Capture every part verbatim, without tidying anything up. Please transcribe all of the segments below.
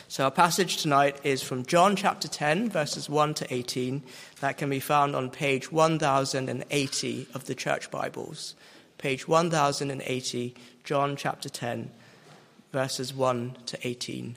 So our passage tonight is from John chapter ten, verses one to eighteen. That can be found on page one thousand eighty of the Church Bibles. Page one thousand eighty, John chapter ten, verses one to eighteen.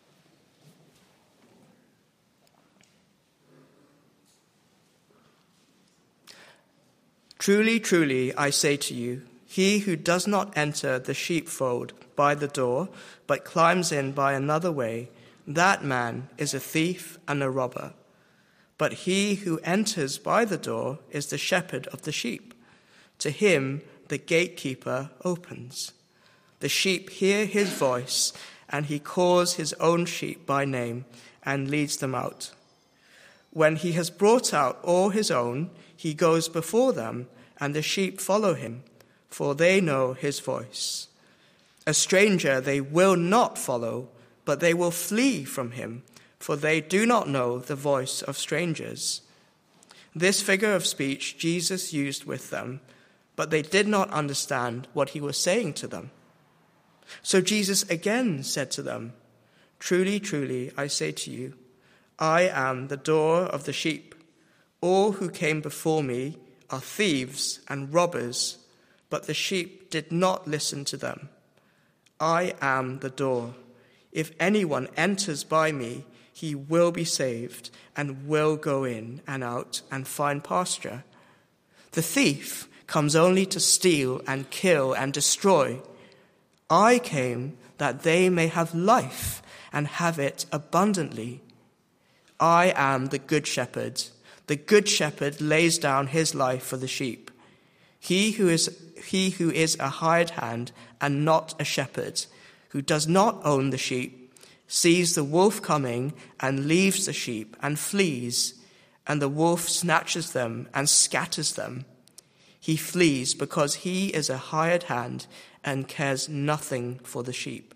Truly, truly, I say to you, he who does not enter the sheepfold by the door, but climbs in by another way, that man is a thief and a robber. But he who enters by the door is the shepherd of the sheep. To him the gatekeeper opens. The sheep hear his voice, and he calls his own sheep by name and leads them out. When he has brought out all his own, he goes before them, and the sheep follow him, for they know his voice. A stranger they will not follow, but they will flee from him, for they do not know the voice of strangers. This figure of speech Jesus used with them, but they did not understand what he was saying to them. So Jesus again said to them, Truly, truly, I say to you, I am the door of the sheep. All who came before me are thieves and robbers, but the sheep did not listen to them. I am the door. If anyone enters by me, he will be saved and will go in and out and find pasture. The thief comes only to steal and kill and destroy. I came that they may have life and have it abundantly. I am the good shepherd. The good shepherd lays down his life for the sheep. He who is he who is a hired hand and not a shepherd, who does not own the sheep, sees the wolf coming and leaves the sheep and flees, and the wolf snatches them and scatters them. He flees because he is a hired hand and cares nothing for the sheep.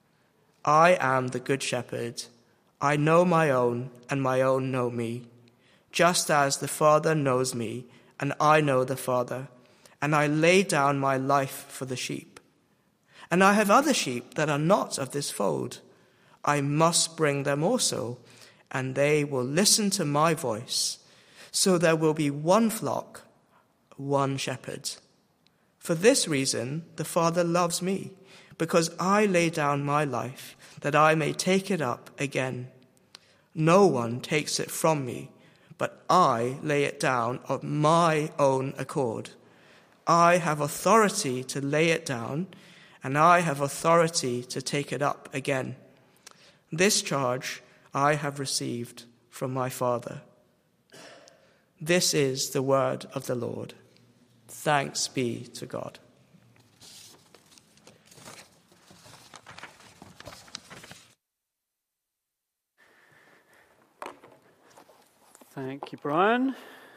I am the good shepherd. I know my own, and my own know me, just as the Father knows me, and I know the Father, and I lay down my life for the sheep. And I have other sheep that are not of this fold. I must bring them also, and they will listen to my voice. So there will be one flock, one shepherd. For this reason the Father loves me, because I lay down my life, that I may take it up again. No one takes it from me, but I lay it down of my own accord. I have authority to lay it down, and I have authority to take it up again. This charge I have received from my Father. This is the word of the Lord. Thanks be to God. Thank you, Brian.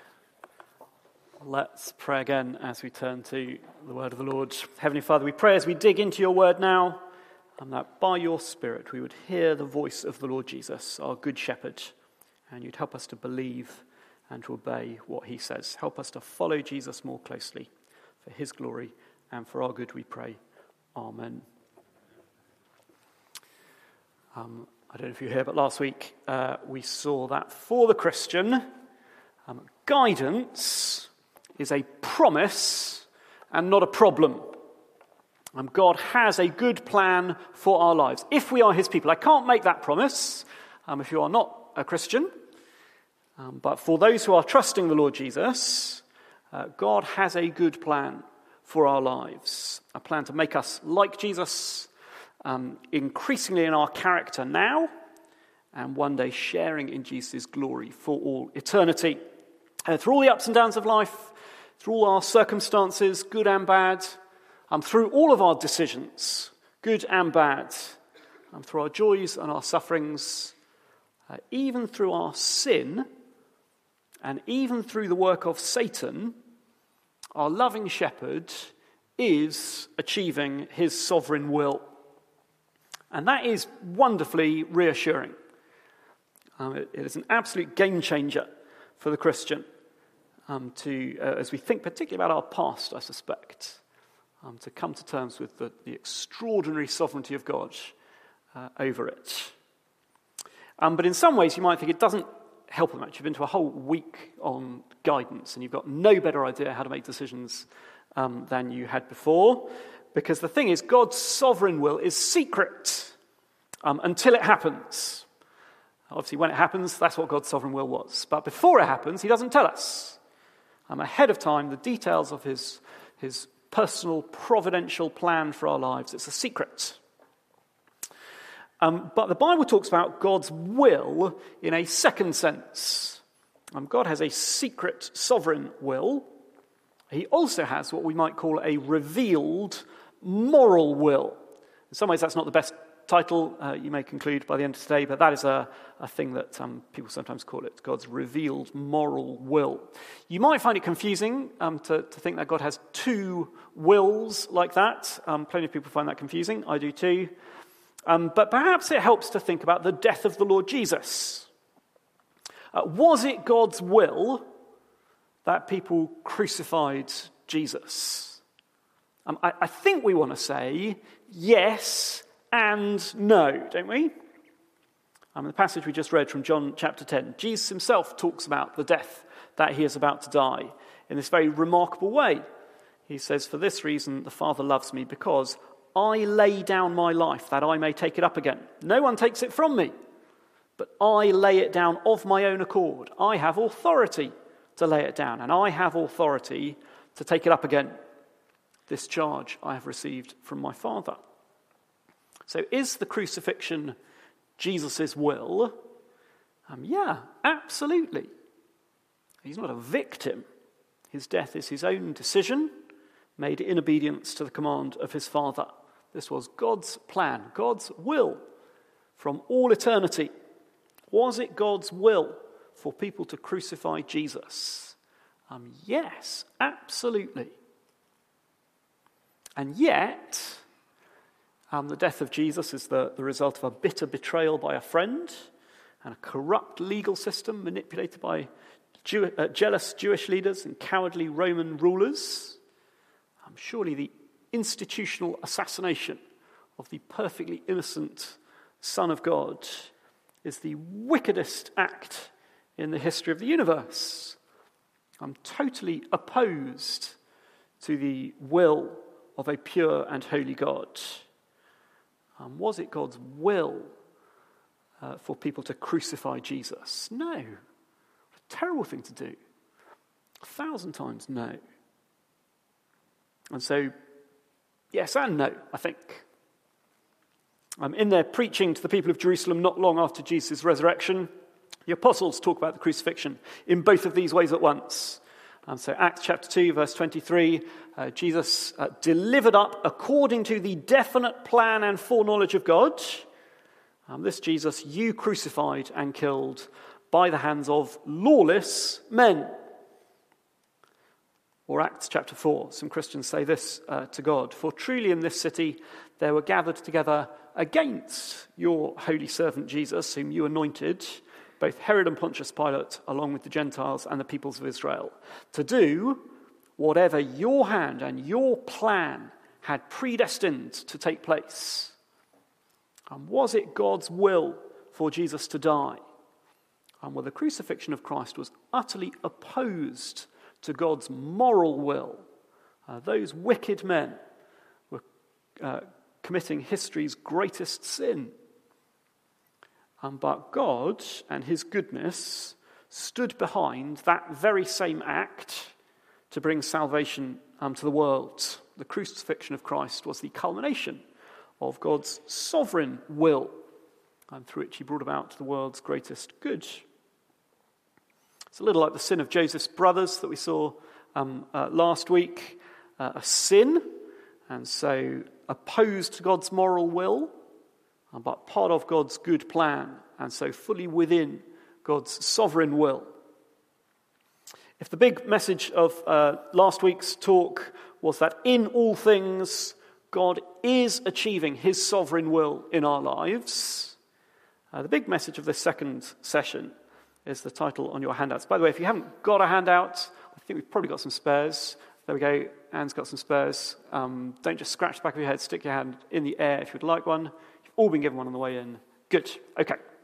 Let's pray again as we turn to the word of the Lord. Heavenly Father, we pray as we dig into your word now, and that by your Spirit we would hear the voice of the Lord Jesus, our good shepherd, and you'd help us to believe and to obey what he says. Help us to follow Jesus more closely for his glory and for our good, we pray. Amen. Um, I don't know if you were here, but last week uh, we saw that for the Christian, um, guidance is a promise and not a problem. Um, God has a good plan for our lives if we are his people. I can't make that promise um, if you are not a Christian, um, but for those who are trusting the Lord Jesus, uh, God has a good plan for our lives, a plan to make us like Jesus, Um, increasingly in our character now, and one day sharing in Jesus' glory for all eternity. Uh, through all the ups and downs of life, through all our circumstances, good and bad, um, through all of our decisions, good and bad, um, through our joys and our sufferings, uh, even through our sin, and even through the work of Satan, our loving shepherd is achieving his sovereign will. And that is wonderfully reassuring. Um, it, it is an absolute game changer for the Christian um, to, uh, as we think particularly about our past, I suspect, um, to come to terms with the, the extraordinary sovereignty of God uh, over it. Um, but in some ways, you might think it doesn't help them much. You've been to a whole week on guidance, and you've got no better idea how to make decisions um, than you had before. Because the thing is, God's sovereign will is secret um, until it happens. Obviously, when it happens, that's what God's sovereign will was. But before it happens, he doesn't tell us. Um, ahead of time, the details of his, his personal, providential plan for our lives, it's a secret. Um, but the Bible talks about God's will in a second sense. Um, God has a secret, sovereign will. He also has what we might call a revealed moral will. In some ways, that's not the best title, uh, you may conclude by the end of today, but that is a, a thing that um, people sometimes call it, God's revealed moral will. You might find it confusing um, to, to think that God has two wills like that. Um, plenty of people find that confusing. I do too. Um, but perhaps it helps to think about the death of the Lord Jesus. Uh, was it God's will that people crucified Jesus? Um, I, I think we want to say yes and no, don't we? Um, the passage we just read from John chapter ten, Jesus himself talks about the death that he is about to die in this very remarkable way. He says, "For this reason the Father loves me, because I lay down my life that I may take it up again. No one takes it from me, but I lay it down of my own accord. I have authority to lay it down, and I have authority to take it up again. This charge I have received from my Father." So is the crucifixion Jesus' will? Um, yeah, absolutely. He's not a victim. His death is his own decision, made in obedience to the command of his Father. This was God's plan, God's will from all eternity. Was it God's will for people to crucify Jesus? Um, yes, absolutely. And yet, um, the death of Jesus is the, the result of a bitter betrayal by a friend and a corrupt legal system manipulated by Jew, uh, jealous Jewish leaders and cowardly Roman rulers. Um, surely the institutional assassination of the perfectly innocent Son of God is the wickedest act in the history of the universe. I'm totally opposed to the will of a pure and holy God. Um, was it God's will uh, for people to crucify Jesus? No. What a terrible thing to do. A thousand times no. And so, yes and no, I think. Um, in their preaching to the people of Jerusalem not long after Jesus' resurrection, the apostles talk about the crucifixion in both of these ways at once. And so Acts chapter two, verse twenty-three, uh, Jesus uh, delivered up according to the definite plan and foreknowledge of God. Um, this Jesus you crucified and killed by the hands of lawless men. Or Acts chapter four, some Christians say this uh, to God: "For truly in this city there were gathered together against your holy servant Jesus, whom you anointed, both Herod and Pontius Pilate, along with the Gentiles and the peoples of Israel, to do whatever your hand and your plan had predestined to take place." And was it God's will for Jesus to die? And well, the crucifixion of Christ was utterly opposed to God's moral will. Uh, those wicked men were uh, committing history's greatest sin. Um, but God and his goodness stood behind that very same act to bring salvation um, to the world. The crucifixion of Christ was the culmination of God's sovereign will, and through which he brought about the world's greatest good. It's a little like the sin of Joseph's brothers that we saw um, uh, last week. Uh, a sin, and so opposed to God's moral will, but part of God's good plan, and so fully within God's sovereign will. If the big message of uh, last week's talk was that in all things God is achieving his sovereign will in our lives, uh, the big message of this second session is the title on your handouts. By the way, if you haven't got a handout, I think we've probably got some spares. There we go. Anne's got some spares. Um, don't just scratch the back of your head. Stick your hand in the air if you'd like one. You've all been given one on the way in. Good. Okay.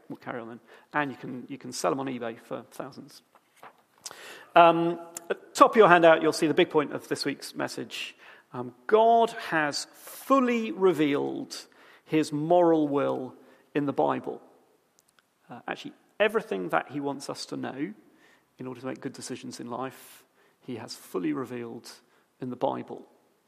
we'll carry on then. And you can you can sell them on eBay for thousands. Um, at the top of your handout, you'll see the big point of this week's message. Um, God has fully revealed his moral will in the Bible. Uh, actually, everything that he wants us to know in order to make good decisions in life, he has fully revealed in the Bible.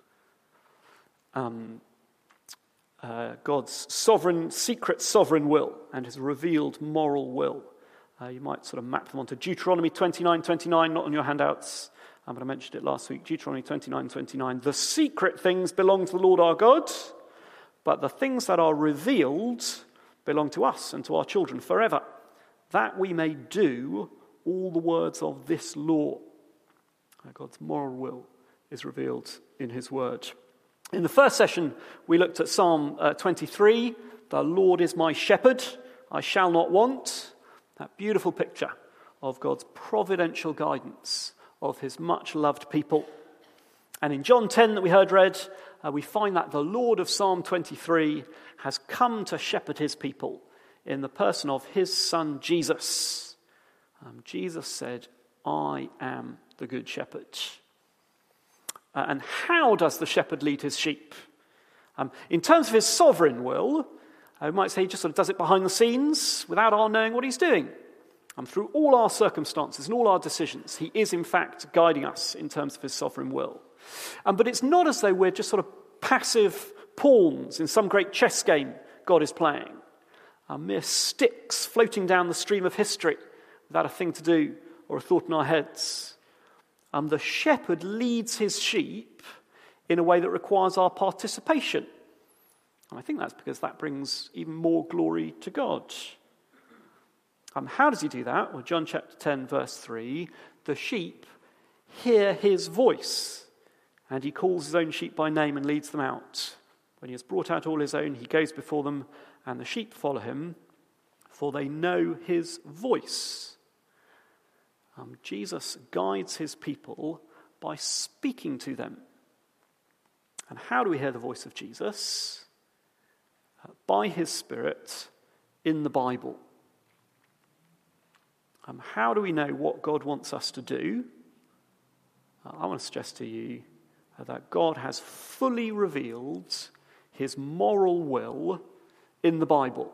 Um, uh, God's sovereign, secret sovereign will and his revealed moral will. Uh, you might sort of map them onto Deuteronomy twenty-nine twenty-nine, not on your handouts, um, but I mentioned it last week. Deuteronomy twenty-nine twenty-nine. The secret things belong to the Lord our God, but the things that are revealed belong to us and to our children forever, that we may do all the words of this law. Uh, God's moral will is revealed in his word. In the first session, we looked at Psalm uh, twenty-three. The Lord is my shepherd, I shall not want. That beautiful picture of God's providential guidance of his much-loved people. And in John ten that we heard read, uh, we find that the Lord of Psalm twenty-three has come to shepherd his people in the person of his son Jesus. Um, Jesus said, I am the good shepherd. Uh, and how does the shepherd lead his sheep? Um, in terms of his sovereign will, I might say he just sort of does it behind the scenes without our knowing what he's doing. And through all our circumstances and all our decisions, he is in fact guiding us in terms of his sovereign will. Um, but it's not as though we're just sort of passive pawns in some great chess game God is playing. Uh, mere sticks floating down the stream of history without a thing to do or a thought in our heads. Um, the shepherd leads his sheep in a way that requires our participation. And I think that's because that brings even more glory to God. Um, how does he do that? Well, John chapter ten, verse three, the sheep hear his voice, and he calls his own sheep by name and leads them out. When he has brought out all his own, he goes before them, and the sheep follow him, for they know his voice. Um, Jesus guides his people by speaking to them. And how do we hear the voice of Jesus? Uh, by his Spirit in the Bible. Um, how do we know what God wants us to do? Uh, I want to suggest to you uh, that God has fully revealed his moral will in the Bible.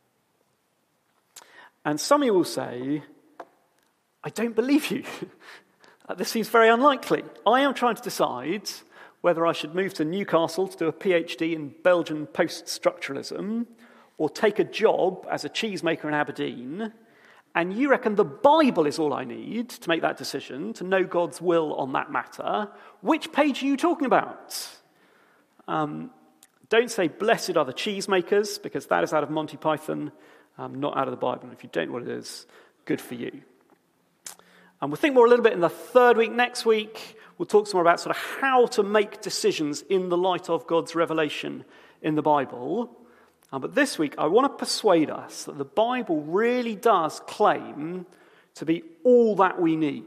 And some of you will say, I don't believe you. This seems very unlikely. I am trying to decide whether I should move to Newcastle to do a PhD in Belgian post-structuralism or take a job as a cheesemaker in Aberdeen, and you reckon the Bible is all I need to make that decision, to know God's will on that matter. Which page are you talking about? Um, don't say, blessed are the cheesemakers, because that is out of Monty Python, um, not out of the Bible. And if you don't know what it is, good for you. And we'll think more a little bit in the third week next week. We'll talk some more about sort of how to make decisions in the light of God's revelation in the Bible. Um, but this week, I want to persuade us that the Bible really does claim to be all that we need.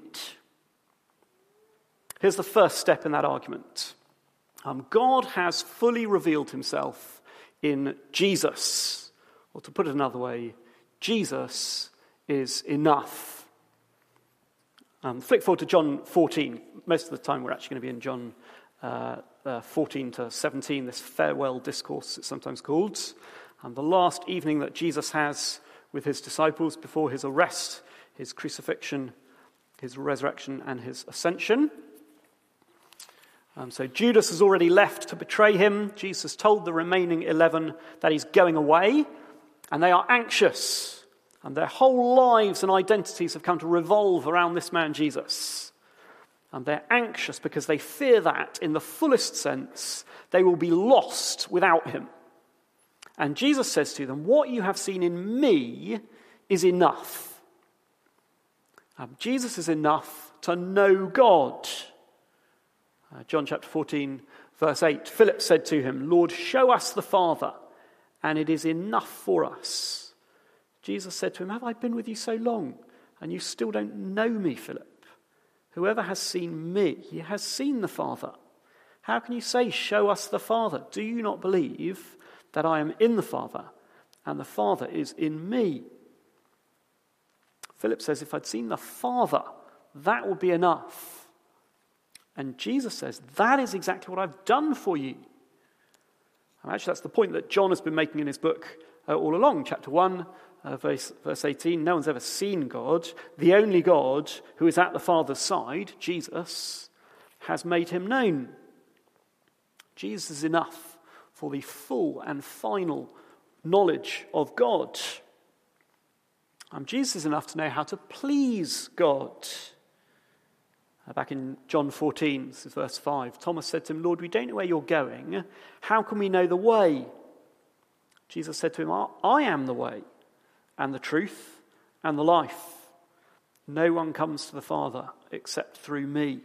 Here's the first step in that argument. Um, God has fully revealed himself in Jesus. Or to put it another way, Jesus is enough. Um, flick forward to John fourteen. Most of the time we're actually going to be in John uh, uh, fourteen to seventeen, this farewell discourse it's sometimes called. And the last evening that Jesus has with his disciples before his arrest, his crucifixion, his resurrection, and his ascension. Um, so Judas has already left to betray him. Jesus told the remaining eleven that he's going away, and they are anxious. And their whole lives and identities have come to revolve around this man, Jesus. And they're anxious because they fear that, in the fullest sense, they will be lost without him. And Jesus says to them, what you have seen in me is enough. Um, Jesus is enough to know God. Uh, John chapter fourteen, verse eight, Philip said to him, Lord, show us the Father, and it is enough for us. Jesus said to him, have I been with you so long, and you still don't know me, Philip? Whoever has seen me, he has seen the Father. How can you say, show us the Father? Do you not believe that I am in the Father, and the Father is in me? Philip says, if I'd seen the Father, that would be enough. And Jesus says, that is exactly what I've done for you. And actually, that's the point that John has been making in his book uh, all along. Chapter one, uh, verse, verse eighteen, no one's ever seen God. The only God who is at the Father's side, Jesus, has made him known. Jesus is enough for the full and final knowledge of God. Um, Jesus is enough to know how to please God. Uh, back in John fourteen, this is verse five, Thomas said to him, Lord, we don't know where you're going. How can we know the way? Jesus said to him, I am the way and the truth and the life. No one comes to the Father except through me.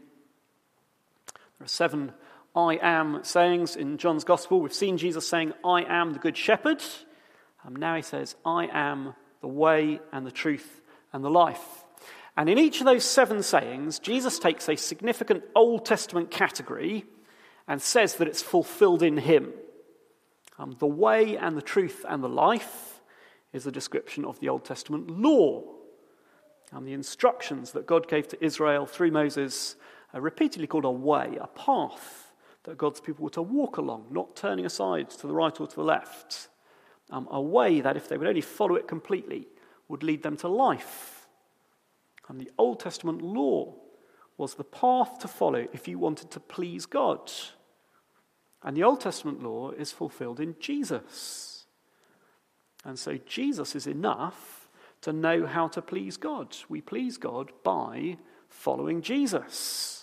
There are seven I am sayings in John's Gospel. We've seen Jesus saying, I am the good shepherd. Um, now he says, I am the way and the truth and the life. And in each of those seven sayings, Jesus takes a significant Old Testament category and says that it's fulfilled in him. Um, the way and the truth and the life is a description of the Old Testament law. And the instructions that God gave to Israel through Moses are repeatedly called a way, a path that God's people were to walk along, not turning aside to the right or to the left. Um, a way that, if they would only follow it completely, would lead them to life. And the Old Testament law was the path to follow if you wanted to please God. And the Old Testament law is fulfilled in Jesus. And so Jesus is enough to know how to please God. We please God by following Jesus.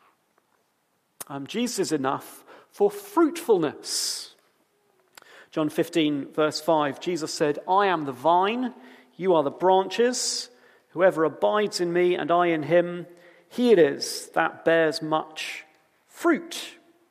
Um, Jesus is enough for fruitfulness. John fifteen, verse five, Jesus said, I am the vine, you are the branches. Whoever abides in me and I in him, he it is that bears much fruit.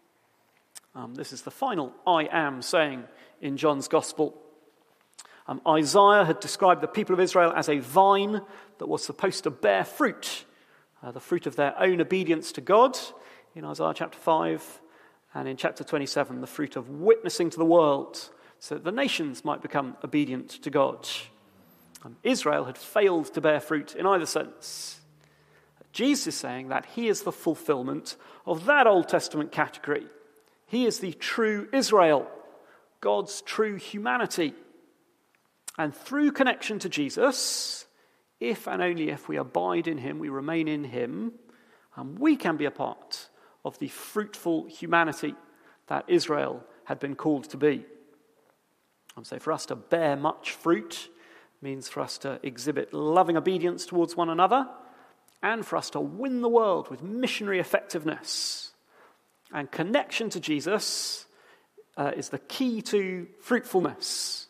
Um, this is the final I am saying in John's Gospel. Um, Isaiah had described the people of Israel as a vine that was supposed to bear fruit, uh, the fruit of their own obedience to God in Isaiah chapter five, and in chapter twenty-seven, the fruit of witnessing to the world so that the nations might become obedient to God. Um, Israel had failed to bear fruit in either sense. Jesus is saying that he is the fulfillment of that Old Testament category. He is the true Israel, God's true humanity. And through connection to Jesus, if and only if we abide in him, we remain in him, um, we can be a part of the fruitful humanity that Israel had been called to be. And so for us to bear much fruit means for us to exhibit loving obedience towards one another and for us to win the world with missionary effectiveness. And connection to Jesus uh, is the key to fruitfulness.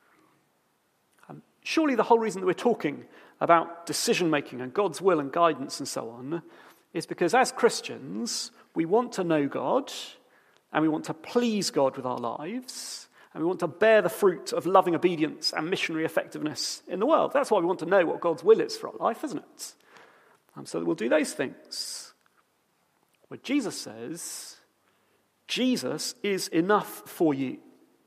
Um, surely the whole reason that we're talking about decision-making and God's will and guidance and so on is because as Christians, we want to know God and we want to please God with our lives. And we want to bear the fruit of loving obedience and missionary effectiveness in the world. That's why we want to know what God's will is for our life, isn't it? Um, so that we'll do those things. Where Jesus says, Jesus is enough for you.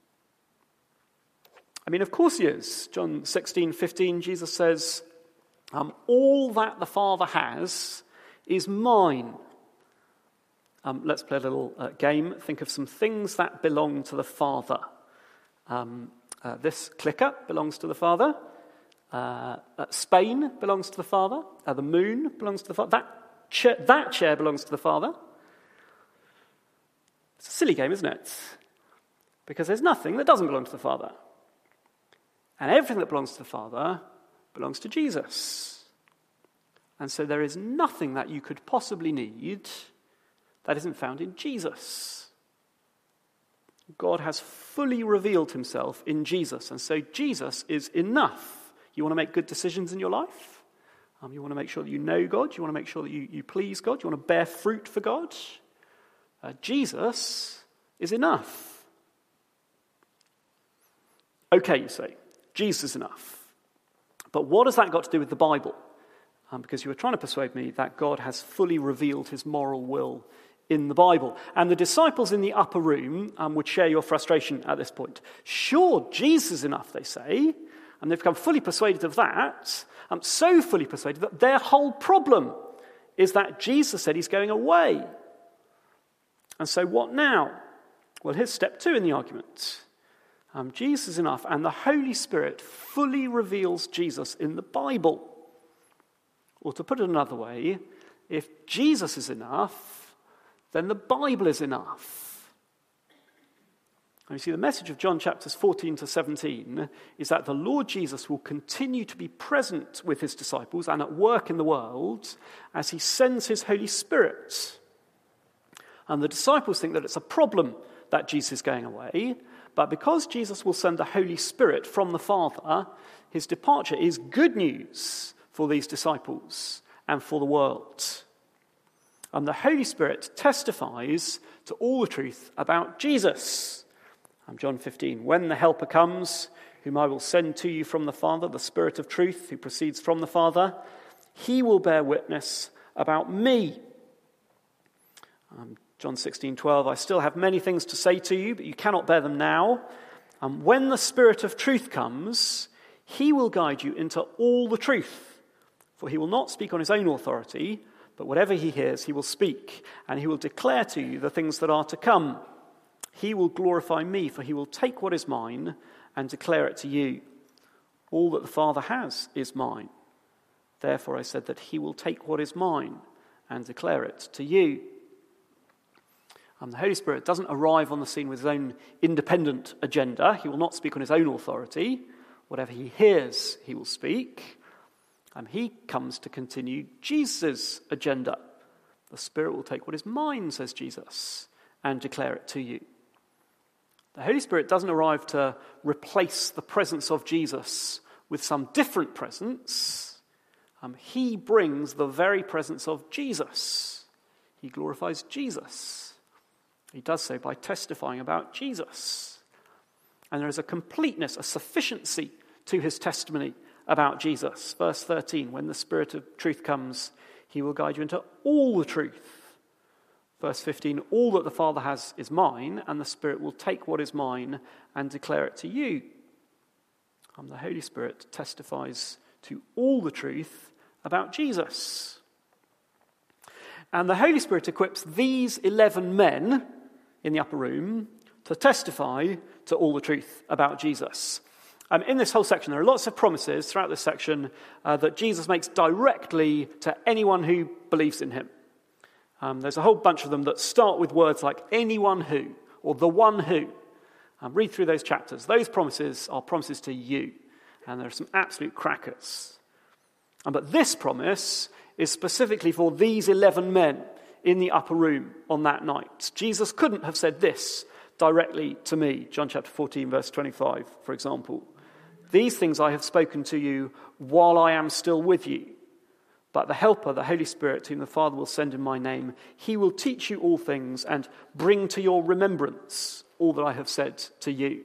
I mean, of course he is. John sixteen fifteen, Jesus says, um, all that the Father has is mine. Um, let's play a little uh, game. Think of some things that belong to the Father. Um, uh, this clicker belongs to the Father. Uh, uh, Spain belongs to the Father. Uh, the moon belongs to the Father. That, cha- that chair belongs to the Father. It's a silly game, isn't it? Because there's nothing that doesn't belong to the Father. And everything that belongs to the Father belongs to Jesus. And so there is nothing that you could possibly need that isn't found in Jesus. God has fully revealed himself in Jesus, and so Jesus is enough. You want to make good decisions in your life? Um, you want to make sure that you know God? You want to make sure that you, you please God? You want to bear fruit for God? Uh, Jesus is enough. Okay, you say, Jesus is enough. But what has that got to do with the Bible? Um, because you were trying to persuade me that God has fully revealed his moral will in the Bible. And the disciples in the upper room um, would share your frustration at this point. Sure, Jesus is enough, they say, And they've become fully persuaded of that, um, so fully persuaded that their whole problem is that Jesus said he's going away. And so what now? Well, here's step two in the argument. Um, Jesus is enough, and the Holy Spirit fully reveals Jesus in the Bible. Or to put it another way, if Jesus is enough, then the Bible is enough. And you see, the message of John chapters fourteen to seventeen is that the Lord Jesus will continue to be present with his disciples and at work in the world as he sends his Holy Spirit. And the disciples think that it's a problem that Jesus is going away, but because Jesus will send the Holy Spirit from the Father, his departure is good news for these disciples and for the world. And the Holy Spirit testifies to all the truth about Jesus. And John fifteen, when the Helper comes, whom I will send to you from the Father, the Spirit of truth who proceeds from the Father, he will bear witness about me. Um, John sixteen twelve, I still have many things to say to you, but you cannot bear them now. And when the Spirit of truth comes, he will guide you into all the truth. For he will not speak on his own authority, but whatever he hears, he will speak, and he will declare to you the things that are to come. He will glorify me, for he will take what is mine and declare it to you. All that the Father has is mine. Therefore I said that he will take what is mine and declare it to you. And the Holy Spirit doesn't arrive on the scene with his own independent agenda. He will not speak on his own authority. Whatever he hears, he will speak. And he comes to continue Jesus' agenda. The Spirit will take what is mine, says Jesus, and declare it to you. The Holy Spirit doesn't arrive to replace the presence of Jesus with some different presence. Um, he brings the very presence of Jesus. He glorifies Jesus. He does so by testifying about Jesus. And there is a completeness, a sufficiency to his testimony about Jesus. Verse thirteen, when the Spirit of truth comes, he will guide you into all the truth. Verse fifteen, all that the Father has is mine, and the Spirit will take what is mine and declare it to you. And the Holy Spirit testifies to all the truth about Jesus. And the Holy Spirit equips these eleven men in the upper room to testify to all the truth about Jesus. Um, in this whole section, there are lots of promises throughout this section uh, that Jesus makes directly to anyone who believes in him. Um, there's a whole bunch of them that start with words like anyone who, or the one who. Um, read through those chapters. Those promises are promises to you. And there are some absolute crackers. Um, but this promise is specifically for these eleven men in the upper room on that night. Jesus couldn't have said this directly to me. John chapter fourteen, verse twenty-five, for example. These things I have spoken to you while I am still with you. But the Helper, the Holy Spirit, whom the Father will send in my name, he will teach you all things and bring to your remembrance all that I have said to you.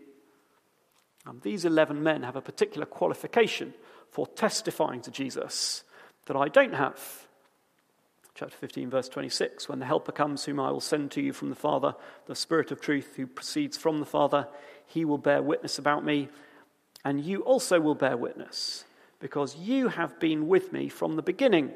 And these eleven men have a particular qualification for testifying to Jesus that I don't have. Chapter fifteen, verse twenty-six, when the Helper comes, whom I will send to you from the Father, the Spirit of truth who proceeds from the Father, he will bear witness about me, and you also will bear witness, because you have been with me from the beginning.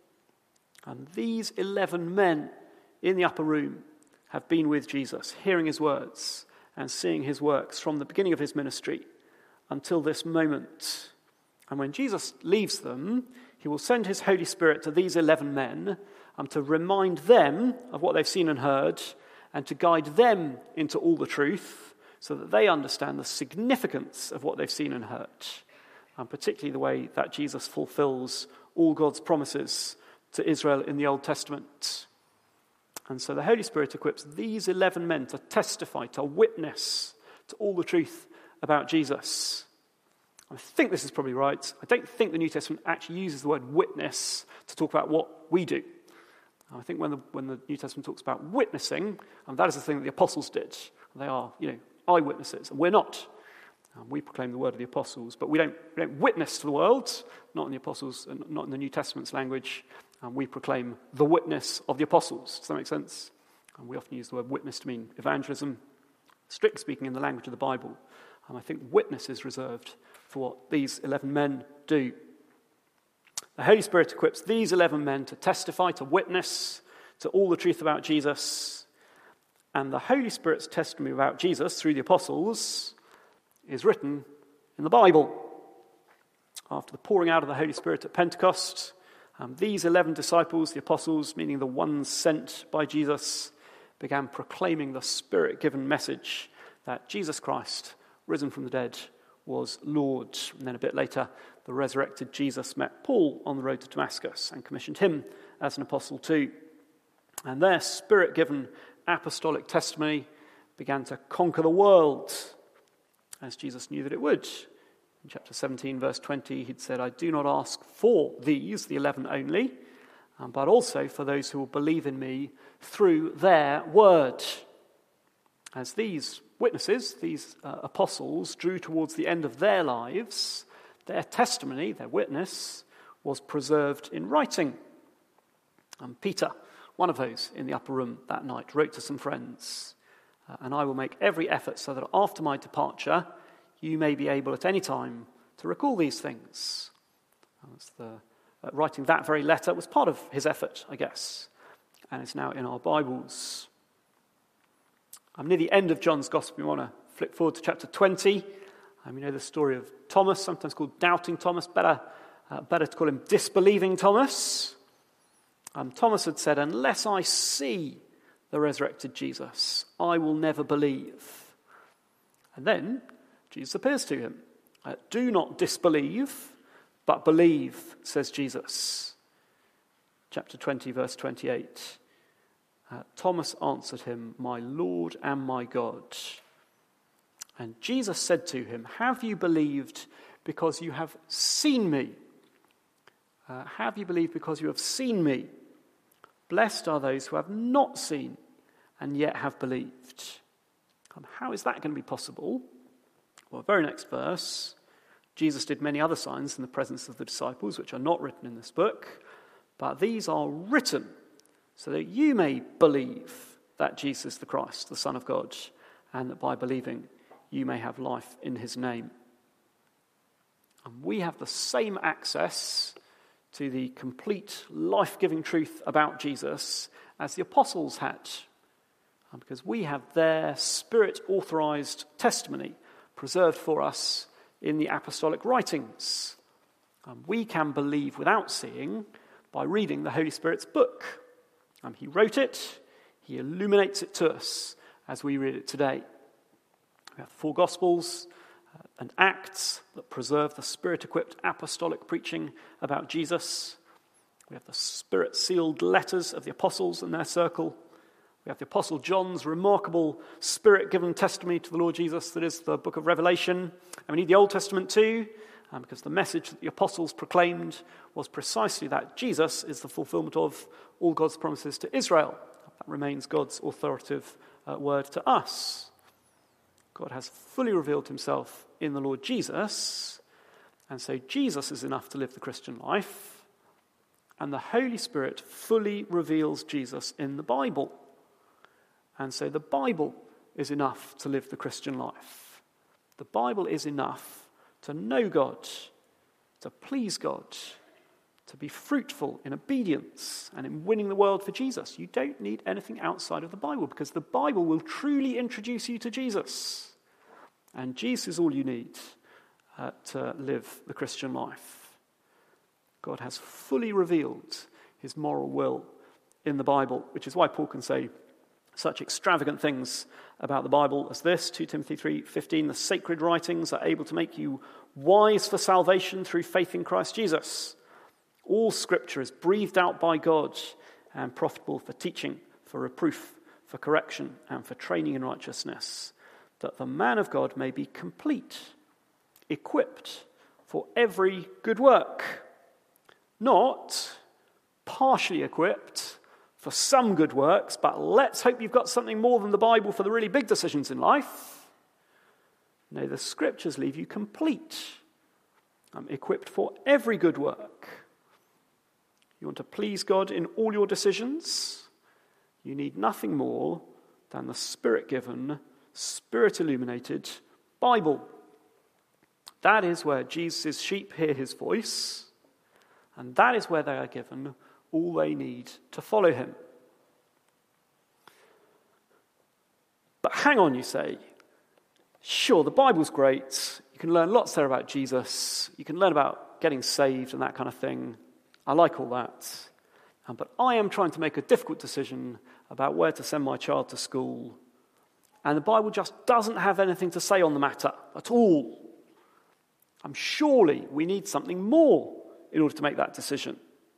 And these eleven men in the upper room have been with Jesus, hearing his words and seeing his works from the beginning of his ministry until this moment. And when Jesus leaves them, he will send his Holy Spirit to these eleven men um, to remind them of what they've seen and heard and to guide them into all the truth so that they understand the significance of what they've seen and heard. And particularly the way that Jesus fulfills all God's promises to Israel in the Old Testament. And so the Holy Spirit equips these eleven men to testify, to witness to all the truth about Jesus. I think this is probably right. I don't think the New Testament actually uses the word witness to talk about what we do. I think when the, when the New Testament talks about witnessing, and that is the thing that the apostles did. They are, you know, eyewitnesses, and we're not. Um, we proclaim the word of the apostles, but we don't, we don't witness to the world, not in the apostles, not in the New Testament's language. Um, we proclaim the witness of the apostles. Does that make sense? And we often use the word witness to mean evangelism. Strictly speaking, in the language of the Bible, um, I think witness is reserved for what these eleven men do. The Holy Spirit equips these eleven men to testify, to witness to all the truth about Jesus. And the Holy Spirit's testimony about Jesus through the apostles is written in the Bible. After the pouring out of the Holy Spirit at Pentecost, um, these eleven disciples, the apostles, meaning the ones sent by Jesus, began proclaiming the Spirit-given message that Jesus Christ, risen from the dead, was Lord. And then a bit later, the resurrected Jesus met Paul on the road to Damascus and commissioned him as an apostle too. And their Spirit-given apostolic testimony began to conquer the world, as Jesus knew that it would. In chapter seventeen, verse twenty, he'd said, I do not ask for these, the eleven only, um, but also for those who will believe in me through their word. As these witnesses, these uh, apostles, drew towards the end of their lives, their testimony, their witness, was preserved in writing. And Peter, one of those in the upper room that night, wrote to some friends, uh, and I will make every effort so that after my departure, you may be able at any time to recall these things. The, uh, writing that very letter was part of his effort, I guess, and it's now in our Bibles. I'm near the end of John's Gospel. We want to flip forward to chapter twenty. Um, you know the story of Thomas, sometimes called Doubting Thomas. Better, uh, better to call him Disbelieving Thomas. Um, Thomas had said, unless I see the resurrected Jesus, I will never believe. And then Jesus appears to him. Uh, Do not disbelieve, but believe, says Jesus. Chapter twenty, verse twenty-eight. Uh, Thomas answered him, my Lord and my God. And Jesus said to him, have you believed because you have seen me? Uh, have you believed because you have seen me? Blessed are those who have not seen and yet have believed. Um, how is that going to be possible? Well, very next verse, Jesus did many other signs in the presence of the disciples, which are not written in this book, but these are written so that you may believe that Jesus is the Christ, the Son of God, and that by believing you may have life in his name. And we have the same access to the complete life-giving truth about Jesus as the apostles had, because we have their Spirit-authorized testimony preserved for us in the apostolic writings. Um, we can believe without seeing by reading the Holy Spirit's book. Um, he wrote it, he illuminates it to us as we read it today. We have the four Gospels uh, and Acts that preserve the Spirit-equipped apostolic preaching about Jesus. We have the Spirit-sealed letters of the apostles and their circle. We have the Apostle John's remarkable Spirit-given testimony to the Lord Jesus, that is the book of Revelation. And we need the Old Testament too, um, because the message that the apostles proclaimed was precisely that Jesus is the fulfillment of all God's promises to Israel. That remains God's authoritative uh, word to us. God has fully revealed himself in the Lord Jesus, and so Jesus is enough to live the Christian life, and the Holy Spirit fully reveals Jesus in the Bible. And so the Bible is enough to live the Christian life. The Bible is enough to know God, to please God, to be fruitful in obedience and in winning the world for Jesus. You don't need anything outside of the Bible, because the Bible will truly introduce you to Jesus. And Jesus is all you need uh, to live the Christian life. God has fully revealed his moral will in the Bible, which is why Paul can say such extravagant things about the Bible as this, Second Timothy three fifteen, the sacred writings are able to make you wise for salvation through faith in Christ Jesus. All scripture is breathed out by God and profitable for teaching, for reproof, for correction, and for training in righteousness, that the man of God may be complete, equipped for every good work, not partially equipped for some good works, but let's hope you've got something more than the Bible for the really big decisions in life. No, the scriptures leave you complete, um, equipped for every good work. You want to please God in all your decisions? You need nothing more than the Spirit-given, Spirit-illuminated Bible. That is where Jesus' sheep hear his voice, and that is where they are given all they need to follow him. But hang on, you say. Sure, the Bible's great. You can learn lots there about Jesus. You can learn about getting saved and that kind of thing. I like all that. Um, but I am trying to make a difficult decision about where to send my child to school. And the Bible just doesn't have anything to say on the matter at all. Um, surely we need something more in order to make that decision.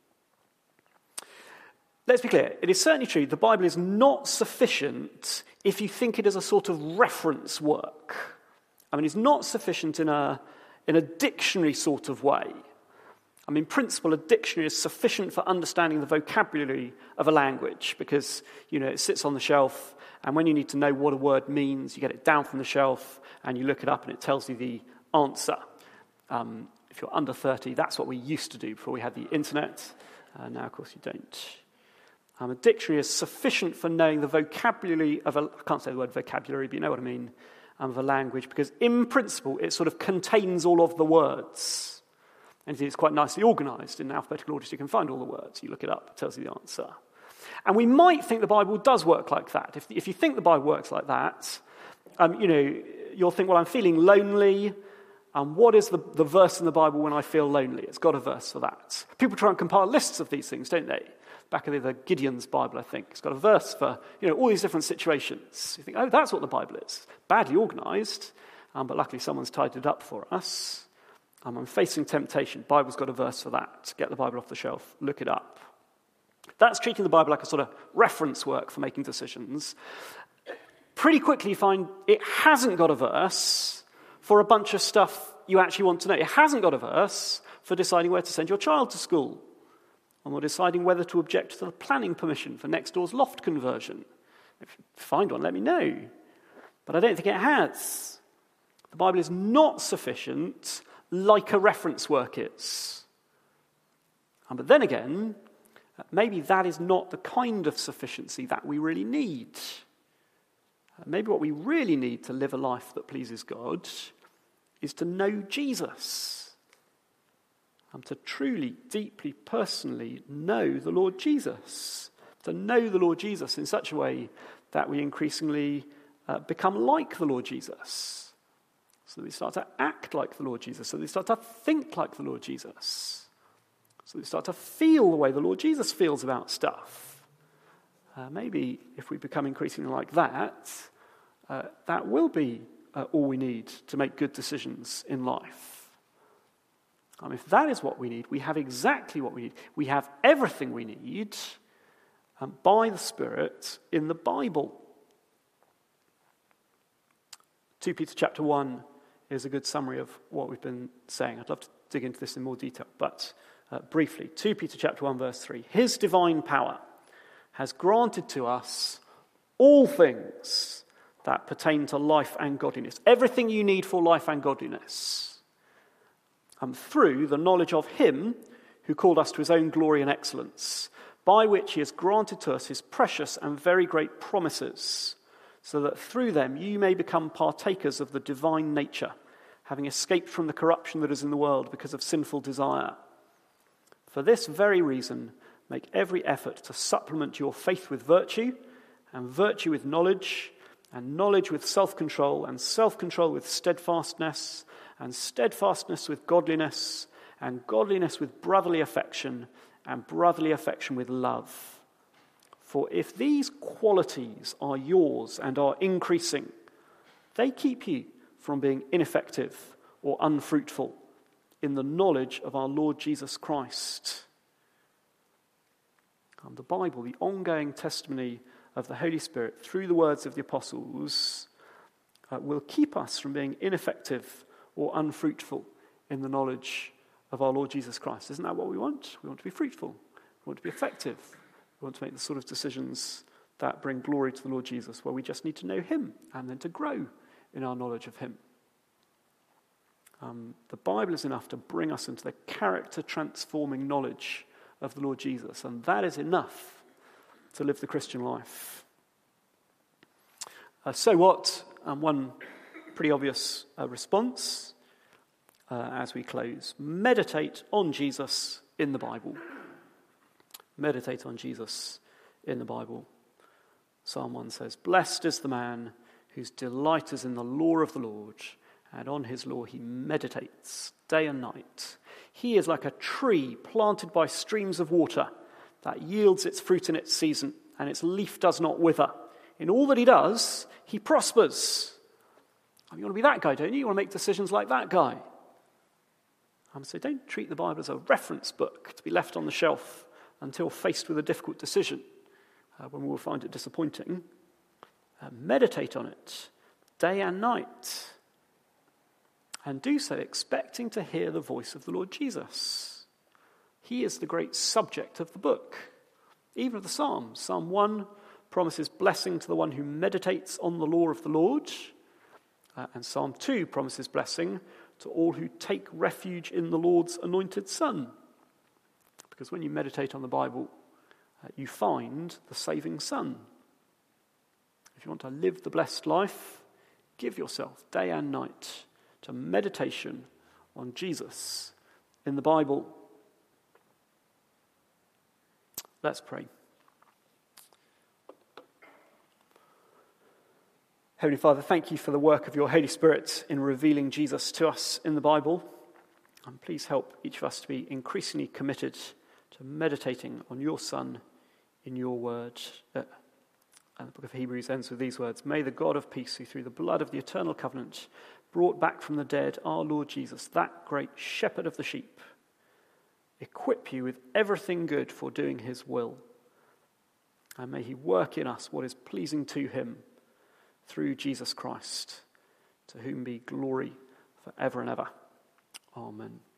Let's be clear. It is certainly true the Bible is not sufficient if you think it is a sort of reference work. I mean, it's not sufficient in a, in a dictionary sort of way. I mean, in principle, a dictionary is sufficient for understanding the vocabulary of a language because, you know, it sits on the shelf, and when you need to know what a word means, you get it down from the shelf, and you look it up, and it tells you the answer. Um, if you're under thirty, that's what we used to do before we had the internet. Uh, now, of course, you don't. Um, a dictionary is sufficient for knowing the vocabulary of a, I can't say the word vocabulary, but you know what I mean, um, of a language, because in principle, it sort of contains all of the words. And it's quite nicely organised in alphabetical order, so you can find all the words. You look it up, it tells you the answer. And we might think the Bible does work like that. If, if you think the Bible works like that, um, you know, you'll think, well, I'm feeling lonely. Um, what is the, the verse in the Bible when I feel lonely? It's got a verse for that. People try and compile lists of these things, don't they? Back in the Gideon's Bible, I think. It's got a verse for, you know, all these different situations. You think, oh, that's what the Bible is. Badly organised, um, but luckily someone's tidied it up for us. Um, I'm facing temptation. Bible's got a verse for that. Get the Bible off the shelf. Look it up. That's treating the Bible like a sort of reference work for making decisions. Pretty quickly you find it hasn't got a verse for a bunch of stuff you actually want to know. It hasn't got a verse for deciding where to send your child to school, or deciding whether to object to the planning permission for next door's loft conversion. If you find one, let me know. But I don't think it has. The Bible is not sufficient like a reference work is. Um, but then again, maybe that is not the kind of sufficiency that we really need. Uh, maybe what we really need to live a life that pleases God is to know Jesus. Um, to truly, deeply, personally know the Lord Jesus. To know the Lord Jesus in such a way that we increasingly uh, become like the Lord Jesus. So they start to act like the Lord Jesus. So they start to think like the Lord Jesus. So they start to feel the way the Lord Jesus feels about stuff. Uh, maybe if we become increasingly like that, uh, that will be uh, all we need to make good decisions in life. Um, if that is what we need, we have exactly what we need. We have everything we need um, by the Spirit in the Bible. Second Peter chapter one is a good summary of what we've been saying. I'd love to dig into this in more detail, but uh, briefly. Second Peter chapter one, verse three. His divine power has granted to us all things that pertain to life and godliness. Everything you need for life and godliness. Um, through the knowledge of him who called us to his own glory and excellence, by which he has granted to us his precious and very great promises, so that through them you may become partakers of the divine nature, having escaped from the corruption that is in the world because of sinful desire. For this very reason, make every effort to supplement your faith with virtue, and virtue with knowledge, and knowledge with self-control, and self-control with steadfastness, and steadfastness with godliness, and godliness with brotherly affection, and brotherly affection with love. For if these qualities are yours and are increasing, they keep you from being ineffective or unfruitful in the knowledge of our Lord Jesus Christ. And the Bible, the ongoing testimony of the Holy Spirit through the words of the apostles, uh, will keep us from being ineffective or unfruitful in the knowledge of our Lord Jesus Christ. Isn't that what we want? We want to be fruitful. We want to be effective. We want to make the sort of decisions that bring glory to the Lord Jesus, where we just need to know him and then to grow in our knowledge of him. Um, the Bible is enough to bring us into the character-transforming knowledge of the Lord Jesus, and that is enough to live the Christian life. Uh, so what? Um, one pretty obvious uh, response. uh, as we close. Meditate on Jesus in the Bible. Meditate on Jesus in the Bible. Psalm one says, "Blessed is the man whose delight is in the law of the Lord, and on his law he meditates day and night. He is like a tree planted by streams of water that yields its fruit in its season, and its leaf does not wither. In all that he does, he prospers." Oh, you want to be that guy, don't you? You want to make decisions like that guy. Um, so don't treat the Bible as a reference book to be left on the shelf until faced with a difficult decision, uh, when we will find it disappointing. Uh, meditate on it day and night. And do so expecting to hear the voice of the Lord Jesus. He is the great subject of the book, even of the Psalms. Psalm one promises blessing to the one who meditates on the law of the Lord. Uh, and Psalm two promises blessing to all who take refuge in the Lord's anointed Son. Because when you meditate on the Bible, uh, you find the saving Son. If you want to live the blessed life, give yourself day and night to meditation on Jesus in the Bible. Let's pray. Heavenly Father, thank you for the work of your Holy Spirit in revealing Jesus to us in the Bible. And please help each of us to be increasingly committed to meditating on your Son in your word. Uh, and the book of Hebrews ends with these words: "May the God of peace, who through the blood of the eternal covenant brought back from the dead our Lord Jesus, that great shepherd of the sheep, equip you with everything good for doing his will. And may he work in us what is pleasing to him, through Jesus Christ, to whom be glory forever and ever. Amen."